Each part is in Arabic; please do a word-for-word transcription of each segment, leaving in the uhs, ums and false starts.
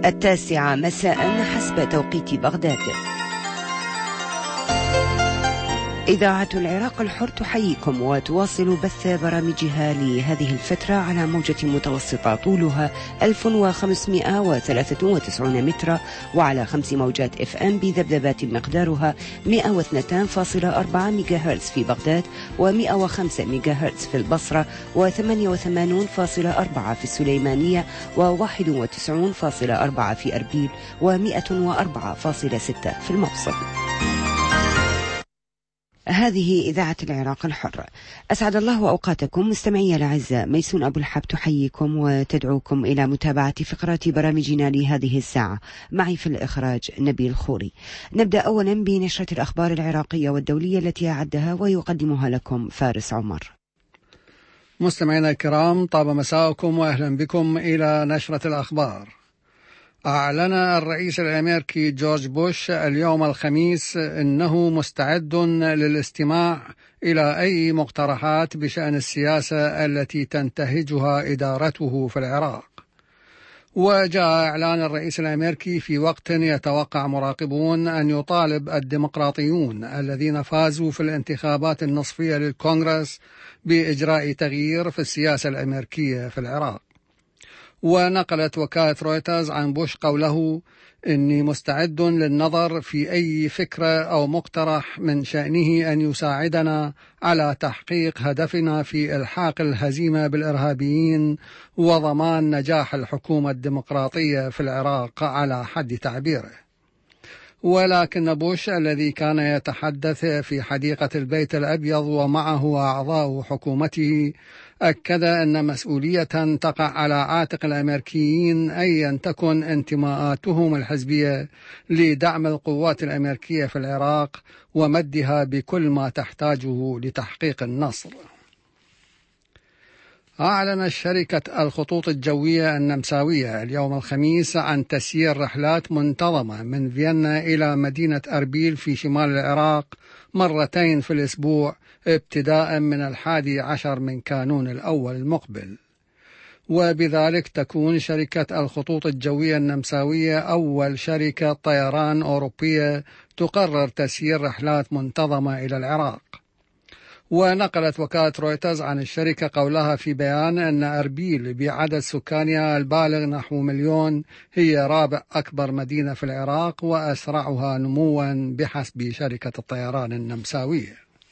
التاسعة مساء حسب توقيت بغداد. إذاعة العراق الحر تحييكم وتواصل بث برامجها لهذه الفترة على موجة متوسطة طولها ألف وخمسمائة وثلاثة وتسعين مترا وعلى خمس موجات اف ام بذبذبات مقدارها مئة واثنين فاصلة أربعة ميجا هرتز في بغداد ومئة وخمسة ميجا هرتز في البصرة وثمانية وثمانين فاصلة أربعة في السليمانية وواحد وتسعين فاصلة أربعة في أربيل ومئة وأربعة فاصلة ستة في الموصل. هذه إذاعة العراق الحر. أسعد الله أوقاتكم مستمعي الأعزاء. ميسون أبو الحب تحييكم وتدعوكم إلى متابعة فقرات برامجنا لهذه الساعة. معي في الإخراج نبيل خوري. نبدأ أولا بنشرة الأخبار العراقية والدولية التي أعدها ويقدمها لكم فارس عمر. مستمعينا الكرام، طاب مساءكم وأهلا بكم إلى نشرة الأخبار. أعلن الرئيس الأمريكي جورج بوش اليوم الخميس أنه مستعد للاستماع إلى أي مقترحات بشأن السياسة التي تنتهجها إدارته في العراق. وجاء إعلان الرئيس الأمريكي في وقت يتوقع مراقبون أن يطالب الديمقراطيون الذين فازوا في الانتخابات النصفية للكونغرس بإجراء تغيير في السياسة الأمريكية في العراق. ونقلت وكالة رويترز عن بوش قوله: إني مستعد للنظر في أي فكرة أو مقترح من شأنه أن يساعدنا على تحقيق هدفنا في إلحاق الهزيمة بالإرهابيين وضمان نجاح الحكومة الديمقراطية في العراق على حد تعبيره. ولكن بوش الذي كان يتحدث في حديقة البيت الأبيض ومعه أعضاء حكومته أكد أن مسؤولية تقع على عاتق الأمريكيين أيا تكن انتماءاتهم الحزبية لدعم القوات الأمريكية في العراق ومدها بكل ما تحتاجه لتحقيق النصر. أعلنت شركة الخطوط الجوية النمساوية اليوم الخميس عن تسيير رحلات منتظمة من فيينا إلى مدينة أربيل في شمال العراق مرتين في الأسبوع ابتداء من الحادي عشر من كانون الأول المقبل. وبذلك تكون شركة الخطوط الجوية النمساوية أول شركة طيران أوروبية تقرر تسيير رحلات منتظمة إلى العراق. ونقلت وكالة رويترز عن الشركة قولها في بيان أن أربيل بعدد سكانها البالغ نحو مليون هي رابع أكبر مدينة في العراق وأسرعها نموا بحسب شركة الطيران النمساوية.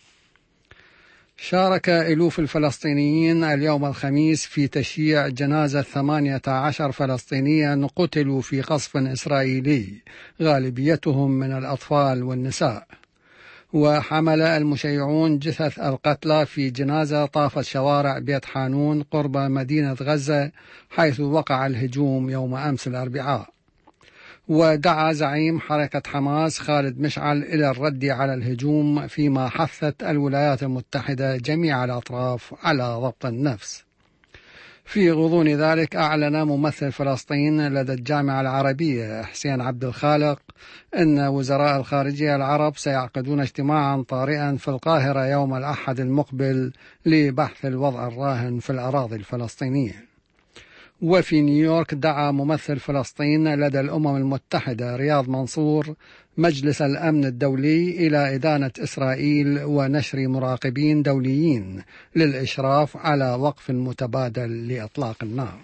شارك ألوف الفلسطينيين اليوم الخميس في تشييع جنازة ثمانية عشر فلسطينيا قتلوا في قصف إسرائيلي غالبيتهم من الأطفال والنساء. وحمل المشيعون جثث القتلى في جنازة طافت شوارع بيت حانون قرب مدينة غزة حيث وقع الهجوم يوم أمس الأربعاء. ودعا زعيم حركة حماس خالد مشعل إلى الرد على الهجوم، فيما حثت الولايات المتحدة جميع الأطراف على ضبط النفس. في غضون ذلك أعلن ممثل فلسطين لدى الجامعة العربية حسين عبد الخالق أن وزراء الخارجية العرب سيعقدون اجتماعا طارئا في القاهرة يوم الأحد المقبل لبحث الوضع الراهن في الأراضي الفلسطينية. وفي نيويورك دعا ممثل فلسطين لدى الأمم المتحدة رياض منصور مجلس الأمن الدولي إلى إدانة إسرائيل ونشر مراقبين دوليين للإشراف على وقف متبادل لإطلاق النار.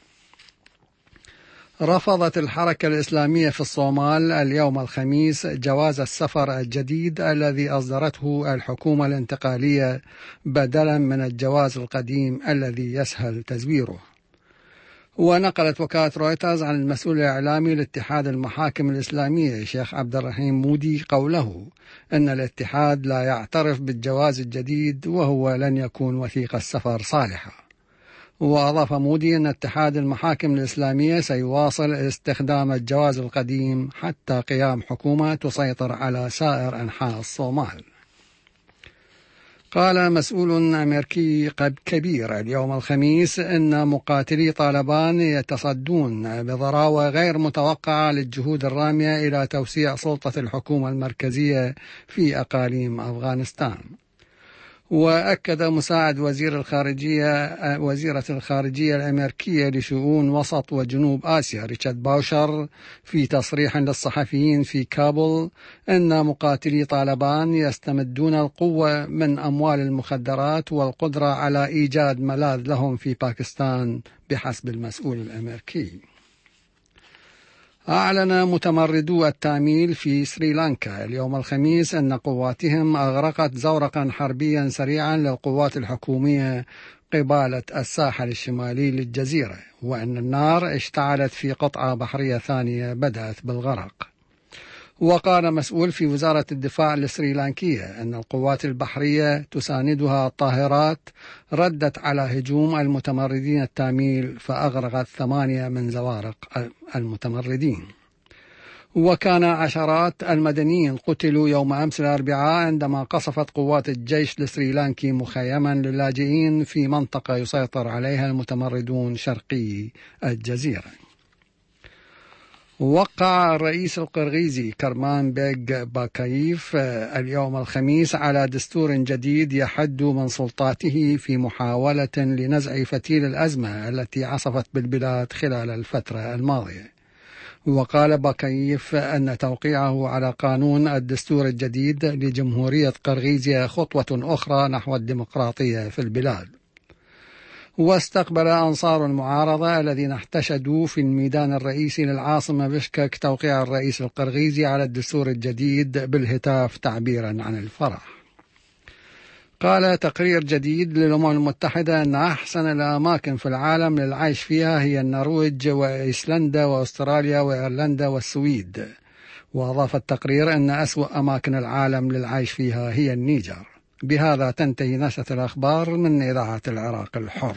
رفضت الحركة الإسلامية في الصومال اليوم الخميس جواز السفر الجديد الذي أصدرته الحكومة الانتقالية بدلا من الجواز القديم الذي يسهل تزويره. ونقلت وكالة رويترز عن المسؤول الإعلامي لاتحاد المحاكم الإسلامية شيخ عبد الرحيم مودي قوله أن الاتحاد لا يعترف بالجواز الجديد وهو لن يكون وثيقة السفر صالحة. وأضاف مودي أن اتحاد المحاكم الإسلامية سيواصل استخدام الجواز القديم حتى قيام حكومة تسيطر على سائر أنحاء الصومال. قال مسؤول أمريكي كبير اليوم الخميس أن مقاتلي طالبان يتصدون بضراوة غير متوقعة للجهود الرامية إلى توسيع سلطة الحكومة المركزية في أقاليم أفغانستان. وأكد مساعد وزير الخارجية وزيرة الخارجية الأمريكية لشؤون وسط وجنوب آسيا ريتشارد باوشر في تصريح للصحفيين في كابول أن مقاتلي طالبان يستمدون القوة من أموال المخدرات والقدرة على إيجاد ملاذ لهم في باكستان بحسب المسؤول الأمريكي. أعلن متمردو التاميل في سريلانكا اليوم الخميس أن قواتهم أغرقت زورقا حربيا سريعا للقوات الحكومية قبالة الساحل الشمالي للجزيرة، وأن النار اشتعلت في قطعة بحرية ثانية بدأت بالغرق. وقال مسؤول في وزارة الدفاع السريلانكية أن القوات البحرية تساندها الطاهرات ردت على هجوم المتمردين التاميل فأغرقت ثمانية من زوارق المتمردين. وكان عشرات المدنيين قتلوا يوم أمس الأربعاء عندما قصفت قوات الجيش السريلانكي مخيما للاجئين في منطقة يسيطر عليها المتمردون شرقي الجزيرة. وقع الرئيس القرغيزي كرمان بيغ باكايف اليوم الخميس على دستور جديد يحد من سلطاته في محاولة لنزع فتيل الأزمة التي عصفت بالبلاد خلال الفترة الماضية. وقال باكايف أن توقيعه على قانون الدستور الجديد لجمهورية قرغيزيا خطوة أخرى نحو الديمقراطية في البلاد. واستقبل أنصار المعارضة الذين احتشدوا في الميدان الرئيسي للعاصمة بشكك توقيع الرئيس القرغيزي على الدستور الجديد بالهتاف تعبيرا عن الفرح. قال تقرير جديد للأمم المتحدة أن أحسن الأماكن في العالم للعيش فيها هي النرويج وإيسلندا وأستراليا وإيرلندا والسويد. وأضاف التقرير أن أسوأ أماكن العالم للعيش فيها هي النيجر. بهذا تنتهي نشرة الأخبار من إذاعة العراق الحر.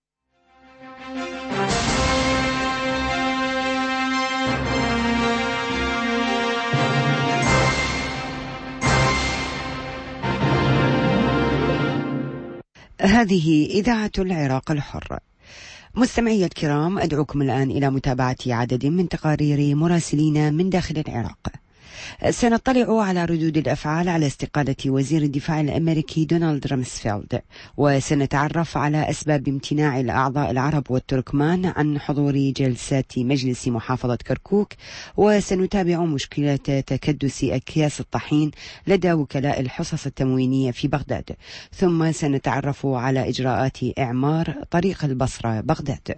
هذه إذاعة العراق الحر. مستمعي الكرام، أدعوكم الآن إلى متابعة عدد من تقارير مراسلين من داخل العراق. سنطلع على ردود الأفعال على استقالة وزير الدفاع الأمريكي دونالد رامسفيلد، وسنتعرف على أسباب امتناع الأعضاء العرب والتركمان عن حضور جلسات مجلس محافظة كركوك، وسنتابع مشكلة تكدس أكياس الطحين لدى وكلاء الحصص التموينية في بغداد، ثم سنتعرف على إجراءات إعمار طريق البصرة بغداد.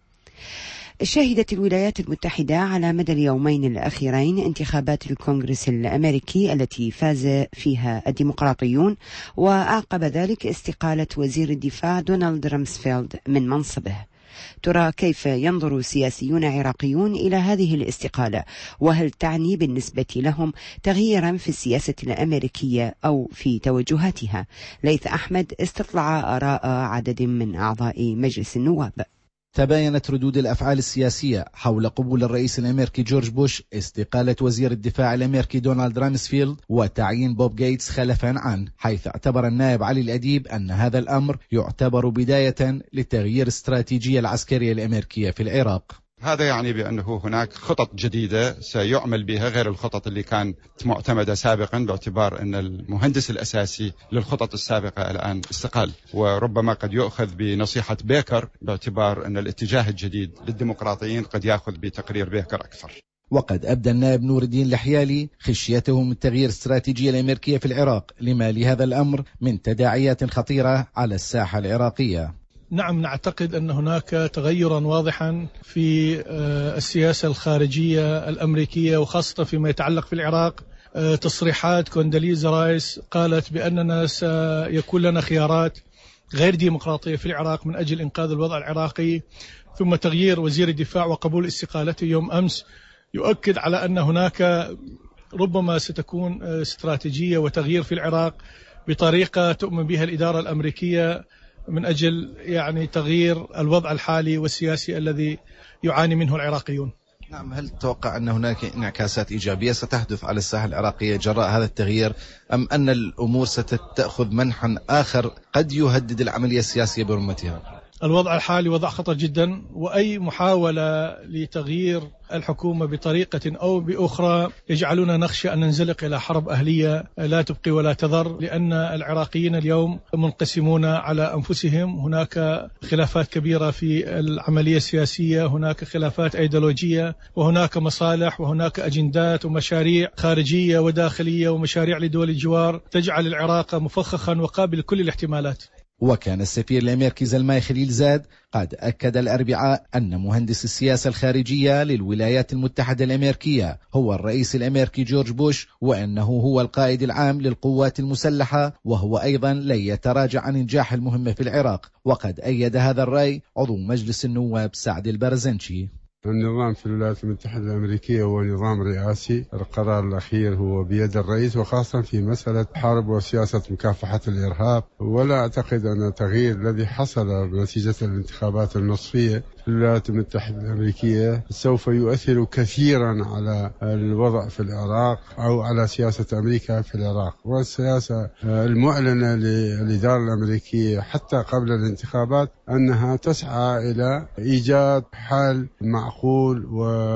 شهدت الولايات المتحدة على مدى اليومين الأخيرين انتخابات الكونغرس الأمريكي التي فاز فيها الديمقراطيون، وأعقب ذلك استقالة وزير الدفاع دونالد رامسفيلد من منصبه. ترى كيف ينظر سياسيون عراقيون إلى هذه الاستقالة، وهل تعني بالنسبة لهم تغييرا في السياسة الأمريكية أو في توجهاتها؟ ليث أحمد استطلع آراء عدد من أعضاء مجلس النواب. تباينت ردود الأفعال السياسية حول قبول الرئيس الأمريكي جورج بوش استقالة وزير الدفاع الأمريكي دونالد رامسفيلد وتعيين بوب غيتس خلفا عنه، حيث اعتبر النائب علي الأديب أن هذا الأمر يعتبر بداية لتغيير الاستراتيجية العسكرية الأمريكية في العراق. هذا يعني بأنه هناك خطط جديدة سيعمل بها غير الخطط اللي كانت معتمدة سابقا، باعتبار أن المهندس الأساسي للخطط السابقة الآن استقال، وربما قد يؤخذ بنصيحة بيكر باعتبار أن الاتجاه الجديد للديمقراطيين قد يأخذ بتقرير بيكر أكثر. وقد أبدى النائب نور الدين الحيالي خشيته من تغيير الاستراتيجية الأمريكية في العراق، لما لهذا الأمر من تداعيات خطيرة على الساحة العراقية. نعم، نعتقد أن هناك تغيرا واضحا في السياسة الخارجية الأمريكية، وخاصة فيما يتعلق في العراق. تصريحات كونداليزا رايس قالت بأننا سيكون لنا خيارات غير ديمقراطية في العراق من أجل إنقاذ الوضع العراقي، ثم تغيير وزير الدفاع وقبول استقالته يوم أمس يؤكد على أن هناك ربما ستكون استراتيجية وتغيير في العراق بطريقة تؤمن بها الإدارة الأمريكية من أجل يعني تغيير الوضع الحالي والسياسي الذي يعاني منه العراقيون. نعم، هل تتوقع أن هناك انعكاسات إيجابية ستحدث على الساحة العراقية جراء هذا التغيير، أم أن الأمور ستأخذ منحا آخر قد يهدد العملية السياسية برمتها؟ الوضع الحالي وضع خطر جدا، وأي محاولة لتغيير الحكومة بطريقة أو بأخرى يجعلنا نخشى أن ننزلق إلى حرب أهلية لا تبقي ولا تذر، لأن العراقيين اليوم منقسمون على أنفسهم. هناك خلافات كبيرة في العملية السياسية، هناك خلافات أيديولوجية، وهناك مصالح وهناك أجندات ومشاريع خارجية وداخلية ومشاريع لدول الجوار تجعل العراق مفخخا وقابل لكل الاحتمالات. وكان السفير الأمريكي زلماي خليل زاد قد أكد الأربعاء أن مهندس السياسة الخارجية للولايات المتحدة الأمريكية هو الرئيس الأمريكي جورج بوش، وأنه هو القائد العام للقوات المسلحة، وهو أيضا لن يتراجع عن إنجاح المهمة في العراق. وقد أيد هذا الرأي عضو مجلس النواب سعد البرزنشي. النظام في الولايات المتحدة الأمريكية هو نظام رئاسي، القرار الأخير هو بيد الرئيس، وخاصة في مسألة حرب وسياسة مكافحة الإرهاب. ولا أعتقد أن التغيير الذي حصل بنتيجة الانتخابات النصفية في الولايات المتحدة الأمريكية سوف يؤثر كثيرا على الوضع في العراق أو على سياسة أمريكا في العراق. والسياسة المعلنة للإدارة الأمريكية حتى قبل الانتخابات أنها تسعى إلى إيجاد حل معقول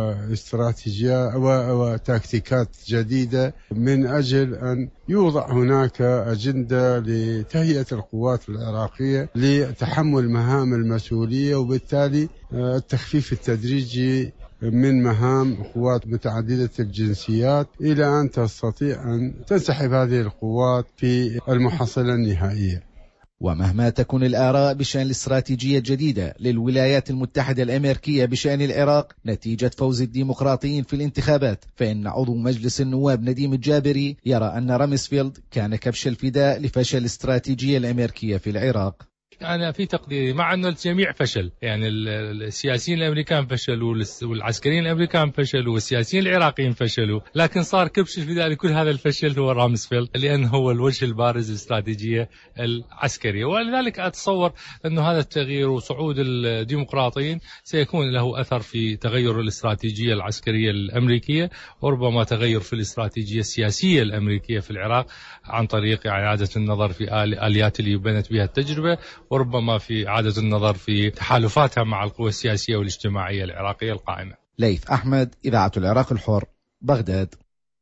واستراتيجية وتكتيكات جديدة من أجل أن يوضع هناك أجندة لتهيئة القوات العراقية لتحمل مهام المسؤولية، وبالتالي التخفيف التدريجي من مهام قوات متعددة الجنسيات إلى أن تستطيع أن تنسحب هذه القوات في المحصلة النهائية. ومهما تكون الآراء بشأن الاستراتيجية الجديدة للولايات المتحدة الأمريكية بشأن العراق نتيجة فوز الديمقراطيين في الانتخابات، فإن عضو مجلس النواب نديم الجابري يرى أن رامسفيلد كان كبش الفداء لفشل الاستراتيجية الأمريكية في العراق. أنا في تقديري مع أن الجميع فشل، يعني السياسيين الأمريكان فشلوا والعسكريين الأمريكان فشلوا والسياسيين العراقيين فشلوا، لكن صار كبش الفداء لكل هذا الفشل هو رامسفيلد، لأنه هو الوجه البارز للاستراتيجية العسكرية. ولذلك أتصور أن هذا التغيير وصعود الديمقراطيين سيكون له أثر في تغير الاستراتيجية العسكرية الأمريكية، وربما تغير في الاستراتيجية السياسية الأمريكية في العراق عن طريق إعادة النظر في آليات اللي بنت بها التجربة، وربما في إعادة النظر في تحالفاتها مع القوى السياسية والاجتماعية العراقية القائمة. ليث أحمد، إذاعة العراق الحر، بغداد.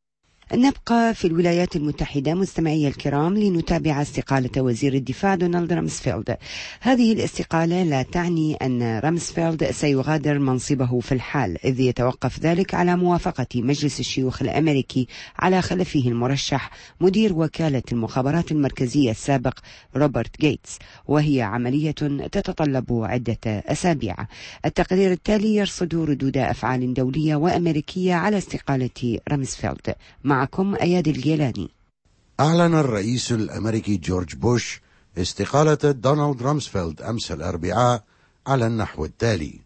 نبقى في الولايات المتحدة مستمعي الكرام لنتابع استقالة وزير الدفاع دونالد رامسفيلد. هذه الاستقالة لا تعني أن رامسفيلد سيغادر منصبه في الحال، إذ يتوقف ذلك على موافقة مجلس الشيوخ الأمريكي على خلفه المرشح مدير وكالة المخابرات المركزية السابق روبرت غيتس، وهي عملية تتطلب عدة أسابيع. التقرير التالي يرصد ردود أفعال دولية وأمريكية على استقالة رامسفيلد. معكم أياد الجيلاني. أعلن الرئيس الأمريكي جورج بوش استقالة دونالد رامسفيلد أمس الأربعاء على النحو التالي: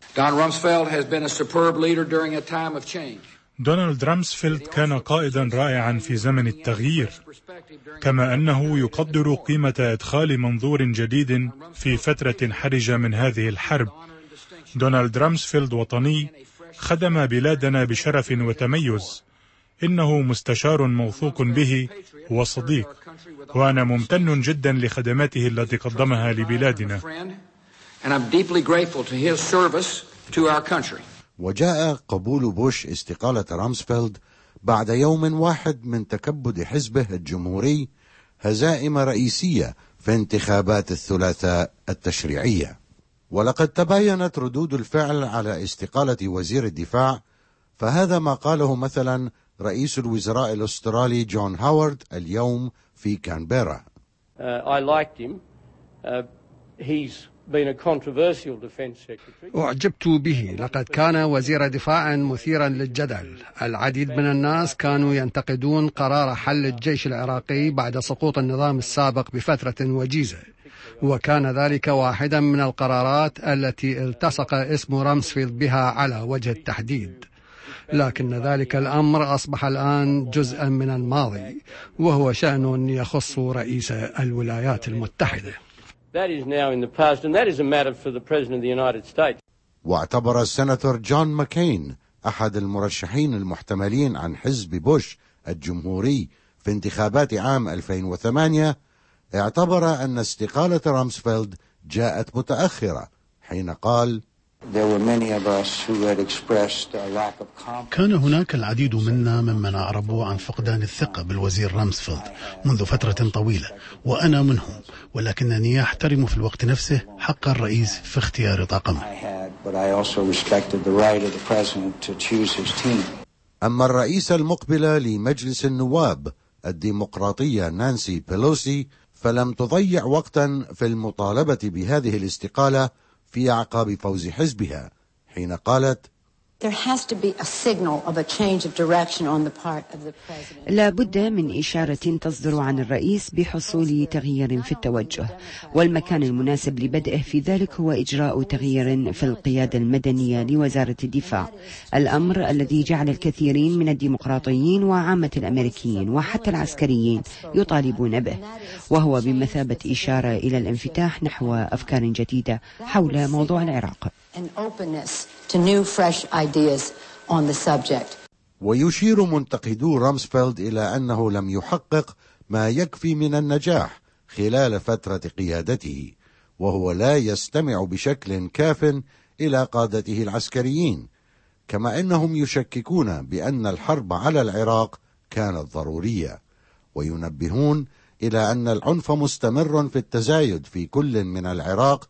دونالد رامسفيلد كان قائدا رائعا في زمن التغيير، كما أنه يقدر قيمة إدخال منظور جديد في فترة حرجة من هذه الحرب. دونالد رامسفيلد وطني، خدم بلادنا بشرف وتميز، إنه مستشار موثوق به وصديق، وأنا ممتن جدا لخدماته التي قدمها لبلادنا. وجاء قبول بوش استقالة رامسفيلد بعد يوم واحد من تكبد حزبه الجمهوري هزائم رئيسية في انتخابات الثلاثاء التشريعية. ولقد تباينت ردود الفعل على استقالة وزير الدفاع، فهذا ما قاله مثلا رئيس الوزراء الأسترالي جون هاورد اليوم في كانبيرا. أعجبت به، لقد كان وزير دفاع مثيرا للجدل. العديد من الناس كانوا ينتقدون قرار حل الجيش العراقي بعد سقوط النظام السابق بفترة وجيزة، وكان ذلك واحدا من القرارات التي التصق اسم رامسفيلد بها على وجه التحديد. لكن ذلك الأمر أصبح الآن جزءا من الماضي، وهو شأن يخص رئيس الولايات المتحدة. واعتبر السناتور جون ماكين أحد المرشحين المحتملين عن حزب بوش الجمهوري في انتخابات عام ألفين وثمانية، اعتبر أن استقالة رامسفيلد جاءت متأخرة حين قال: كان هناك العديد منا ممن أعربوا عن فقدان الثقة بالوزير رامسفيلد منذ فترة طويلة، وأنا منهم، ولكنني أحترم في الوقت نفسه حق الرئيس في اختيار طاقمه. أما الرئيسة المقبلة لمجلس النواب الديمقراطية نانسي بيلوسي فلم تضيع وقتا في المطالبة بهذه الاستقالة في أعقاب فوز حزبها، حين قالت: لا بد من إشارة تصدر عن الرئيس بحصول تغيير في التوجه، والمكان المناسب لبدءه في ذلك هو إجراء تغيير في القيادة المدنية لوزارة الدفاع، الأمر الذي جعل الكثيرين من الديمقراطيين وعامة الأمريكيين وحتى العسكريين يطالبون به، وهو بمثابة إشارة إلى الانفتاح نحو أفكار جديدة حول موضوع العراق. ويشير منتقدو رامسفيلد إلى أنه لم يحقق ما يكفي من النجاح خلال فترة قيادته، وهو لا يستمع بشكل كاف إلى قادته العسكريين، كما أنهم يشككون بأن الحرب على العراق كانت ضرورية، وينبهون إلى أن العنف مستمر في التزايد في كل من العراق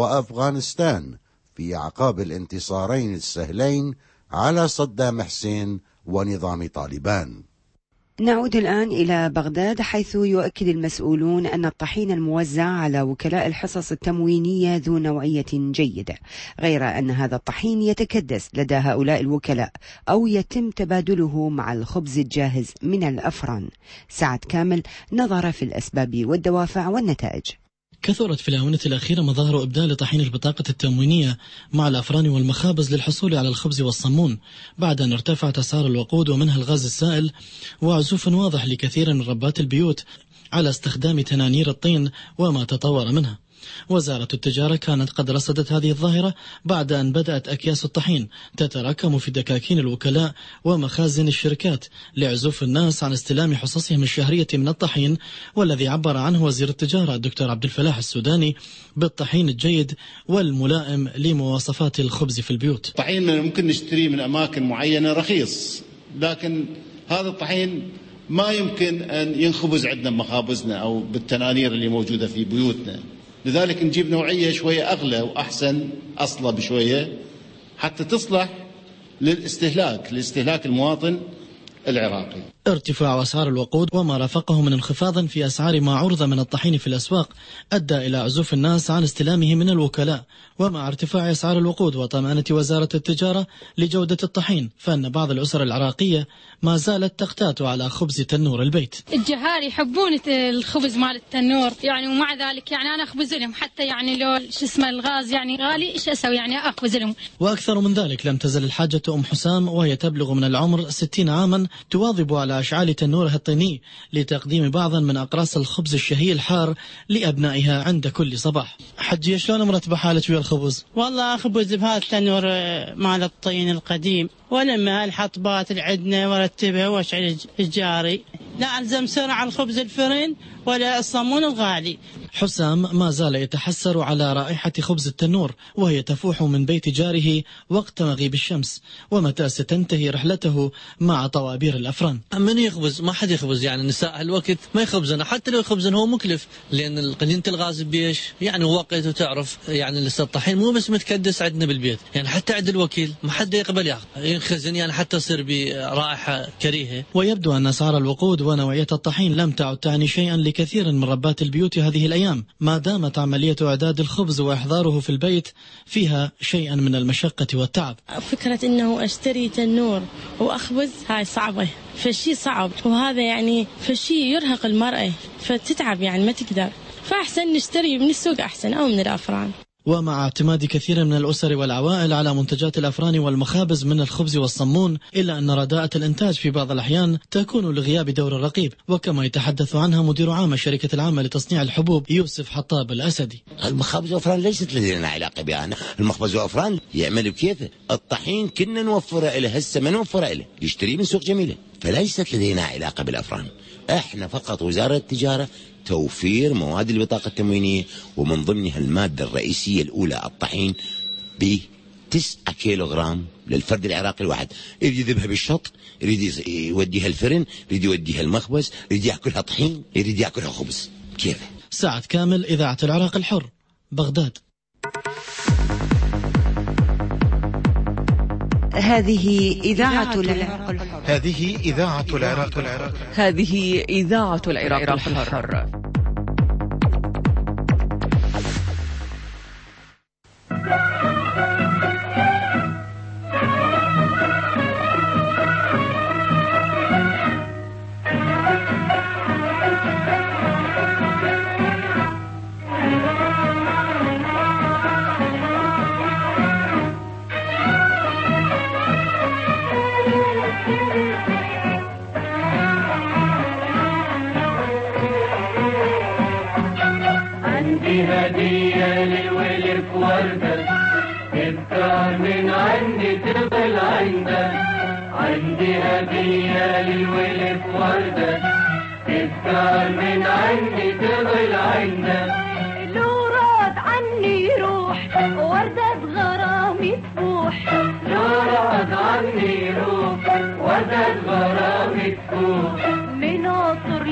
وأفغانستان في أعقاب الانتصارين السهلين على صدام حسين ونظام طالبان. نعود الآن إلى بغداد، حيث يؤكد المسؤولون أن الطحين الموزع على وكلاء الحصص التموينية ذو نوعية جيدة، غير أن هذا الطحين يتكدس لدى هؤلاء الوكلاء أو يتم تبادله مع الخبز الجاهز من الأفران. سعد كامل نظر في الأسباب والدوافع والنتائج. كثرت في الآونة الأخيرة مظاهر إبدال طحين البطاقة التموينية مع الأفران والمخابز للحصول على الخبز والصمون، بعد أن ارتفعت أسعار الوقود ومنها الغاز السائل، وعزوف واضح لكثير من ربات البيوت على استخدام تنانير الطين وما تطور منها. وزارة التجارة كانت قد رصدت هذه الظاهرة بعد أن بدأت أكياس الطحين تتراكم في دكاكين الوكلاء ومخازن الشركات لعزوف الناس عن استلام حصصهم الشهرية من الطحين، والذي عبر عنه وزير التجارة الدكتور عبد الفلاح السوداني بالطحين الجيد والملائم لمواصفات الخبز في البيوت. الطحين من ممكن نشتريه من أماكن معينة رخيص، لكن هذا الطحين ما يمكن أن ينخبز عندنا مخابزنا أو بالتنانير اللي موجودة في بيوتنا، لذلك نجيب نوعية شوية أغلى وأحسن أصلا بشوية حتى تصلح للاستهلاك لاستهلاك المواطن العراقي. ارتفاع أسعار الوقود وما رافقه من انخفاض في أسعار ما عرض من الطحين في الأسواق أدى إلى عزوف الناس عن استلامه من الوكلاء. ومع ارتفاع أسعار الوقود وطمأنة وزارة التجارة لجودة الطحين، فإن بعض الأسر العراقية ما زالت تقتات على خبز تنور البيت. الجهال يحبون الخبز مال التنور يعني، ومع ذلك يعني أنا أخبز لهم، حتى يعني لو شو اسمه الغاز يعني غالي إيش أسوي يعني أخبز لهم. وأكثر من ذلك لم تزل الحاجة أم حسام وهي تبلغ من العمر ستين عاما تواظب على أشعال تنورها الطيني لتقديم بعضا من أقراص الخبز الشهي الحار لأبنائها عند كل صباح. حجي شلون مرتبة حالك ويا الخبز؟ والله أخبز بهذا التنور مال الطين القديم، ولما الحطبات اللي عندنا ورتبها واشعل الجاري، لا ألزم سرعة الخبز الفرن ولا الصمون الغالي. حسام ما زال يتحسر على رائحة خبز التنور وهي تفوح من بيت جاره وقت مغيب الشمس، ومتى ستنتهي رحلته مع طوابير الأفران. من يخبز؟ ما حد يخبز يعني، نساء هالوقت ما يخبزنا، حتى لو يخبزن هو مكلف، لأن قنينة الغاز بيش يعني وقت وتعرف يعني لسه الطحين مو بس متكدس عندنا بالبيت، يعني حتى عند الوكيل ما حد يقبل ياخذ ينخزن يعني حتى يصير برائحة كريهة. ويبدو أن أسعار الوقود ونوعية الطحين لم تعد تعني شيئا لكثير من ربات البيوت هذه الأيام، ما دامت عملية إعداد الخبز وإحضاره في البيت فيها شيئا من المشقة والتعب. فكرة أنه أشتري تنور وأخبز هاي صعبة، فشي صعب، وهذا يعني فشي يرهق المرأة فتتعب يعني ما تقدر، فأحسن نشتري من السوق أحسن أو من الأفران. ومع اعتماد كثير من الأسر والعوائل على منتجات الأفران والمخابز من الخبز والصمون، إلا أن رداءة الإنتاج في بعض الأحيان تكون لغياب دور الرقيب، وكما يتحدث عنها مدير عام الشركة العامة لتصنيع الحبوب يوسف حطاب الأسدي. المخابز والأفران ليست لدينا علاقة بها، المخبز والأفران يعمل بكيفه، الطحين كنا نوفره له، هسه ما نوفره له، يشتري من سوق جميلة، فليست لدينا علاقة بالأفران. احنا فقط وزارة التجارة توفير مواد البطاقة التموينية، ومن ضمنها المادة الرئيسية الأولى الطحين بتسعة كيلوغرام للفرد العراقي الواحد. يريد يذبها بالشط، يريد يوديها الفرن، يريد يوديها المخبز، يريد يأكلها طحين، يريد يأكلها خبز. كيف؟ سعد كامل، إذاعة العراق الحر، بغداد. هذه إذاعة العراق الحر. هذه إذاعة العراق الحر. هذه إذاعة العراق الحر. هدية للولف وردة، تذكار من عندي تغل عندك. عندي هدية للولف وردة، تذكار من عندي تغل عندك. لو راد عني روح وردة غرامي تفوح. لو راد عني روح وردة غرامي تفوح. من عطر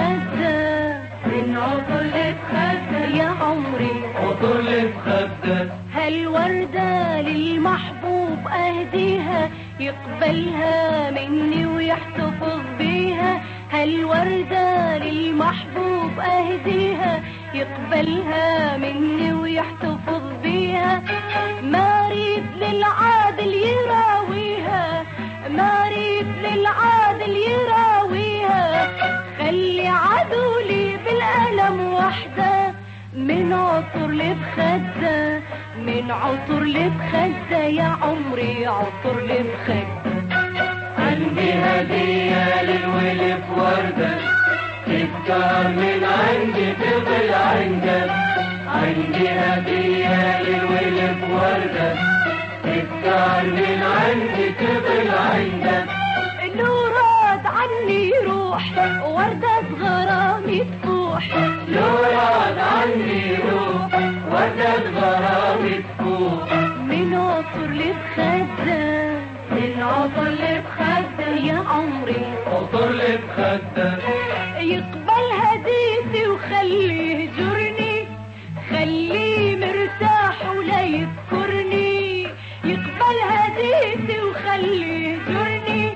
لبخدة، من عطر لبخدة يا عمري، عطر لبخدة. هالوردة للمحبوب أهديها، يقبلها مني ويحتفظ بيها. هالوردة للمحبوب أهديها، يقبلها مني ويحتفظ بيها. ما ريد للعادل يراويها، ما ريد للعادل يراويها. خلي عدولي بالألم وحده، من عطر لبخدة، من عطر لبخدة يا عمري، عطر لبخدة. عندي هدية للولف وردة، تذكار من عندي تغل عندك. عندي هدية للولف وردة، تذكار من عندي تغل عندك. لو راد عني روح وردة غرامي تفوح. لو راد عني روح وردة غرامي تفوح. من عطر لبخدة، من عطر لبخدة يا عمري، عطر لبخدة. يقبل هديتي وخليه يهجرني، خليه مرتاح ولا يذكرني. يقبل هديتي وخليه يهجرني،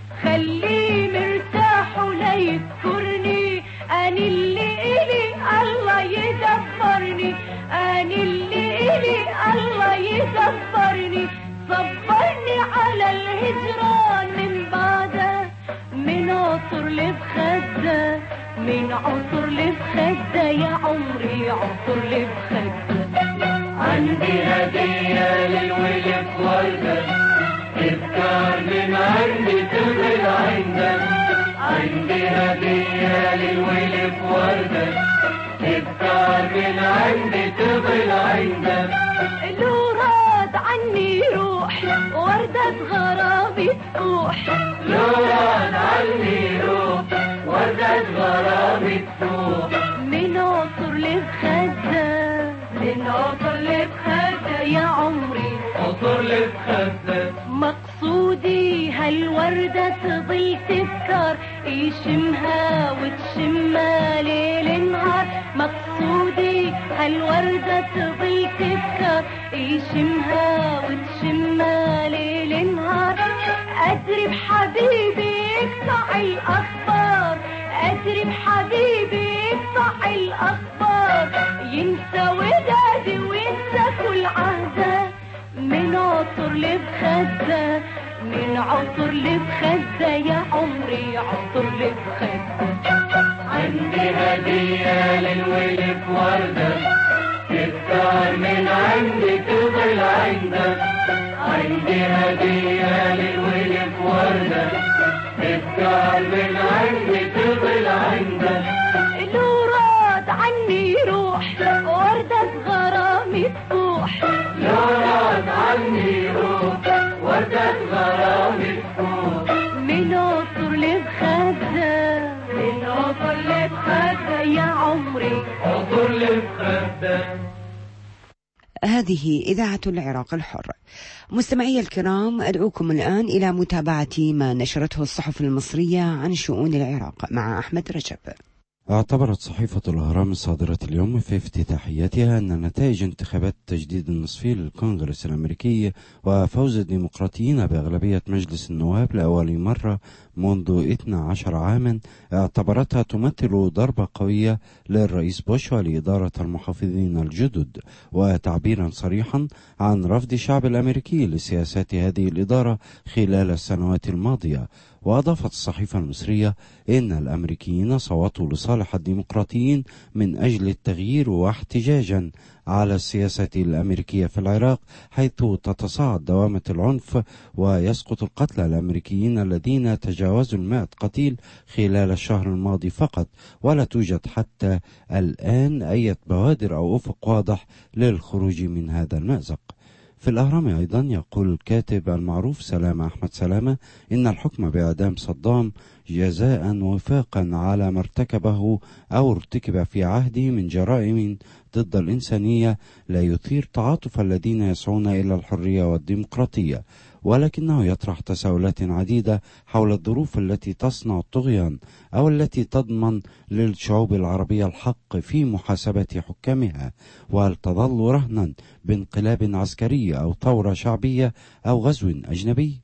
خليه مرتاح ولا يذكرني. أنا اللي إلي الله يدبرني، أنا اللي إلي الله يدبرني. صبرني على الهجران من بعده، من عطر لبخدة، من عطر لبخدة يا عمري، عطر لبخدة. عندي هدية للولف وردة، تذكار من عندي تغل عندك. عندي هدية للولف وردة، تذكار من عندي تغل عندك. لو راد عني روح وردة غرامي تفوح. لو راد عني روح وردة غرامي تفوح. من عطر لبخدة، من عطر لبخدة يا عمري، عطر لبخدة. مقصودي هالوردة تظل تذكار، يشمها وتشمها ليل نهار. مقصودي هالوردة تظل تذكار، يشمها وتشمها ليل نهار. أدري بحبيبي يقطع الأخبار، أدري بحبيبي يقطع الأخبار. ينسى ودادي وينسى كل عهده، من عطر لبخدة، من عطر لبخدة يا عمري، عطر لبخدة. عندي هدية للولف وردة، تذكار من عندي تغل عندك. عندي هدية للولف وردة، تذكار من عندي تغل عندك. لو راد عني روح وردة غرامي تفوح. لو راد عني روح وردة غرامي تفوح. من عطر لبخدة، من عطر لبخدة يا عمري. كل بخدك. هذه إذاعة العراق الحر. مستمعي الكرام، أدعوكم الآن إلى متابعة ما نشرته الصحف المصرية عن شؤون العراق مع أحمد رجب. اعتبرت صحيفة الأهرام الصادرة اليوم في افتتاحيتها أن نتائج انتخابات التجديد النصفي للكونغرس الأمريكي وفوز الديمقراطيين بأغلبية مجلس النواب لأول مرة منذ اثني عشر عاما اعتبرتها تمثل ضربة قوية للرئيس بوش ولإدارة المحافظين الجدد، وتعبيرا صريحا عن رفض الشعب الأمريكي لسياسات هذه الإدارة خلال السنوات الماضية. وأضافت الصحيفة المصرية إن الأمريكيين صوتوا لصالح الديمقراطيين من أجل التغيير واحتجاجا على السياسة الأمريكية في العراق، حيث تتصاعد دوامة العنف ويسقط القتلى الأمريكيين الذين تجاوزوا المائة قتيل خلال الشهر الماضي فقط، ولا توجد حتى الآن أي بوادر أو أفق واضح للخروج من هذا المأزق. في الأهرام أيضا يقول الكاتب المعروف سلامة أحمد سلامة إن الحكم بإعدام صدام جزاء وفاقا على ما ارتكبه أو ارتكب في عهده من جرائم ضد الإنسانية لا يثير تعاطف الذين يسعون إلى الحرية والديمقراطية، ولكنه يطرح تساؤلات عديدة حول الظروف التي تصنع الطغيان أو التي تضمن للشعوب العربية الحق في محاسبة حكامها، وهل تظل رهنا بانقلاب عسكري أو ثورة شعبية أو غزو أجنبي؟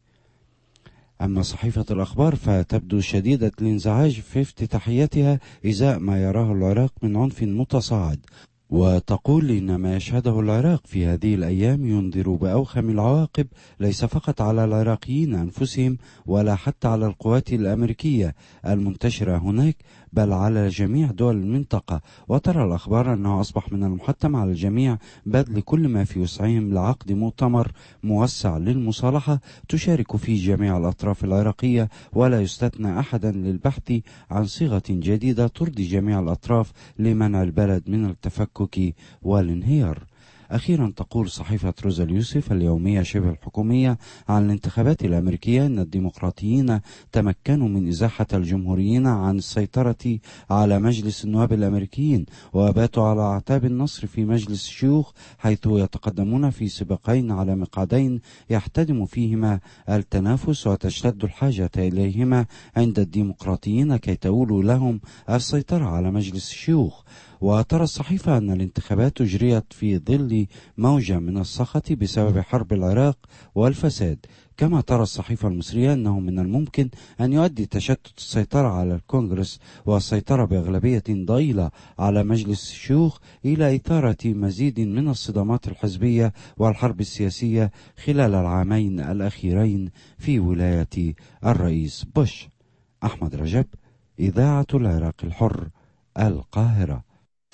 أما صحيفة الأخبار فتبدو شديدة الانزعاج في افتتاحيتها إزاء ما يراه العراق من عنف متصاعد، وتقول إن ما يشهده العراق في هذه الأيام ينذر بأوخم العواقب ليس فقط على العراقيين أنفسهم ولا حتى على القوات الأمريكية المنتشرة هناك، بل على جميع دول المنطقة. وترى الأخبار أنه أصبح من المحتم على الجميع بذل كل ما في وسعهم لعقد مؤتمر موسع للمصالحة تشارك فيه جميع الأطراف العراقية، ولا يستثنى أحدا للبحث عن صيغة جديدة ترضي جميع الأطراف لمنع البلد من التفكك والانهيار. أخيرا تقول صحيفة روزا اليوسف اليومية شبه الحكومية عن الانتخابات الأمريكية أن الديمقراطيين تمكنوا من إزاحة الجمهوريين عن السيطرة على مجلس النواب الأمريكيين، وباتوا على أعتاب النصر في مجلس الشيوخ، حيث يتقدمون في سباقين على مقعدين يحتدم فيهما التنافس وتشتد الحاجة إليهما عند الديمقراطيين كي تؤول لهم السيطرة على مجلس الشيوخ. وترى الصحيفة أن الانتخابات أجريت في ظل موجة من السخط بسبب حرب العراق والفساد، كما ترى الصحيفة المصرية أنه من الممكن أن يؤدي تشتت السيطرة على الكونغرس والسيطرة بأغلبية ضئيلة على مجلس الشيوخ إلى إثارة مزيد من الصدامات الحزبية والحرب السياسية خلال العامين الأخيرين في ولاية الرئيس بوش. أحمد رجب، إذاعة العراق الحر، القاهرة.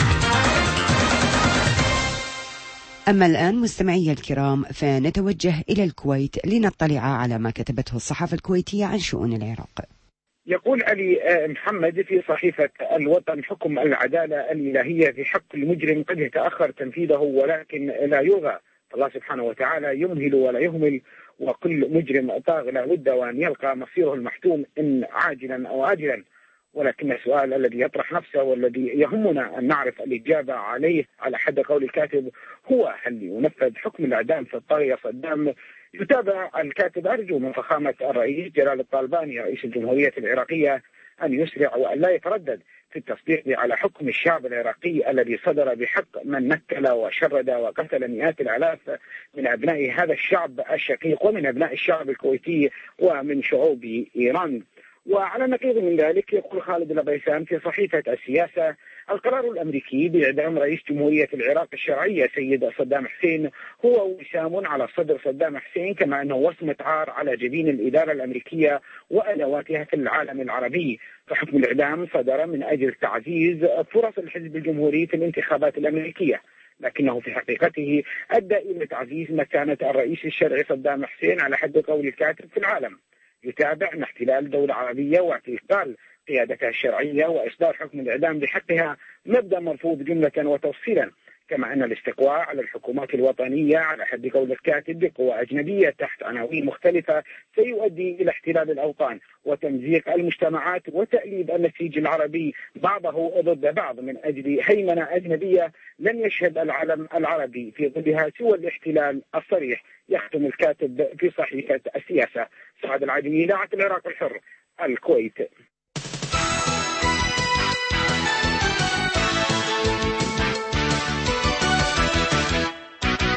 أما الآن مستمعي الكرام فنتوجه إلى الكويت لنطلع على ما كتبته الصحافة الكويتية عن شؤون العراق. يقول علي محمد في صحيفة الوطن: حكم العدالة الإلهية في حق المجرم قد يتأخر تنفيذه ولكن لا يلغى، الله سبحانه وتعالى يمهل ولا يهمل، وكل مجرم طاغ لا بد وأن يلقى مصيره المحتوم إن عاجلا أو آجلا. ولكن السؤال الذي يطرح نفسه والذي يهمنا أن نعرف الإجابة عليه على حد قول الكاتب هو: هل ينفذ حكم الإعدام في الطاغية صدام؟ يتابع الكاتب: أرجو من فخامة الرئيس جلال الطالباني رئيس الجمهورية العراقية أن يسرع وأن لا يتردد في التصديق على حكم الشعب العراقي الذي صدر بحق من نكل وشرد وقتل مئات الآلاف من أبناء هذا الشعب الشقيق ومن أبناء الشعب الكويتي ومن شعوب إيران. وعلى نقيض من ذلك يقول خالد البيسان في صحيفة السياسة: القرار الأمريكي بإعدام رئيس جمهورية العراق الشرعية سيد صدام حسين هو وسام على صدر صدام حسين، كما أنه وصمة عار على جبين الإدارة الأمريكية وأدواتها في العالم العربي. فحكم الإعدام صدر من أجل تعزيز فرص الحزب الجمهوري في الانتخابات الأمريكية، لكنه في حقيقته أدى إلى تعزيز مكانة الرئيس الشرعي صدام حسين على حد قول الكاتب في العالم. يتابع أن احتلال دولة عربية واعتقال قيادتها الشرعية وإصدار حكم الإعدام بحقها مبدأ مرفوض جملة وتفصيلا، كما أن الاستقواء على الحكومات الوطنية على حد قول الكاتب بقوى أجنبية تحت عناوين مختلفة سيؤدي إلى احتلال الأوطان وتمزيق المجتمعات وتأليب النسيج العربي بعضه ضد بعض من أجل هيمنة أجنبية لن يشهد العالم العربي في ظلها سوى الاحتلال الصريح. يختم الكاتب في صحيفة السياسة. سعد العدوي، إذاعة العراق الحر، الكويت.